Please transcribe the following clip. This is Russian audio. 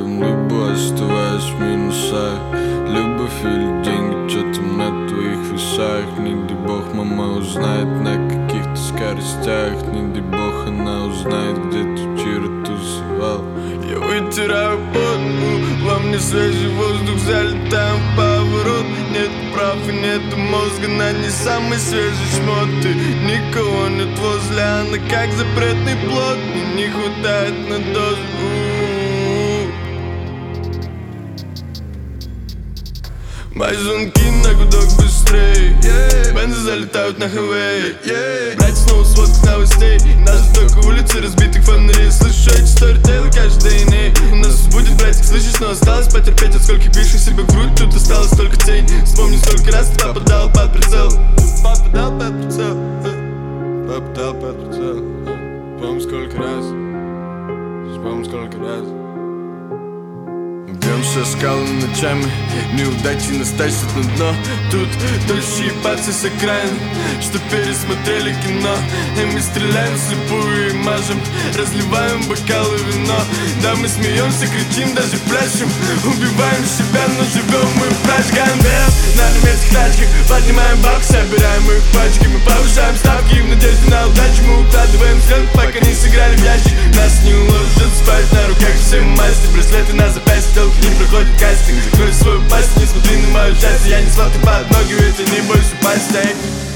рядом, либо оставаясь в минусах. Любовь или деньги, что там на твоих весах. Не дай бог мама узнает на каких-то скоростях. Не дай бог она узнает, где ты вчера тусовал. Я вытираю пот, во мне свежий воздух, залетаем в поворот. Нет прав и нет мозга, на не самый свежий шмот. И никого нет возле, она как запретный плод. Мне не хватает на дозу. Мои звонки на гудок быстрей, бензы залетают на хайвей. Брать снова сводку новостей. Нас только улицы разбитых фонарей. Слышу эти сторитейлы каждый день. У нас будет братик, слышишь, но осталось потерпеть. От скольких бивших себе в грудь, тут осталось только тень. Вспомни, сколько раз ты попадал под прицел. Попадал под прицел. Попадал под прицел. Помню сколько раз. Вспомни сколько раз. Бьемся скалами ночами, неудачи нас тащат на дно. Тут дольше ебаться с окраин, что пересмотрели кино. И мы стреляем вслепую и мажем, разливаем бокалы вино. Да, мы смеемся, кричим, даже пляшем. Убиваем себя, но живем мы в прачках. На немецких тачках поднимаем бабки, собираем их пачки. Мы повышаем ставки в надежде на удачу. Мы укладываем сленг, пока не сыграли в ящик. Нас не уложат спать, на руках все масти. Браслеты на запястье, не проходит кастинг. Закрой свою пасть, не смотри на мою счастье. Я не свал, ты под ноги, ведь не бойся пасть.